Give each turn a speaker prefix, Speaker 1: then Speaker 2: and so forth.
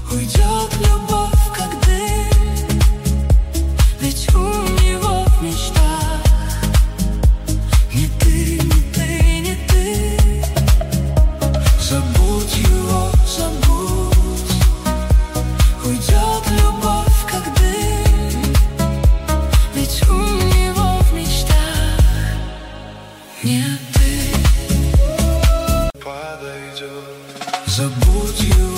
Speaker 1: Уйдет любовь, как дым, ведь у него в мечтах не ты, не ты, не ты. Забудь его, забудь. Уйдет любовь, как дым, ведь у него в мечтах не ты. Подойдет. Забудь его.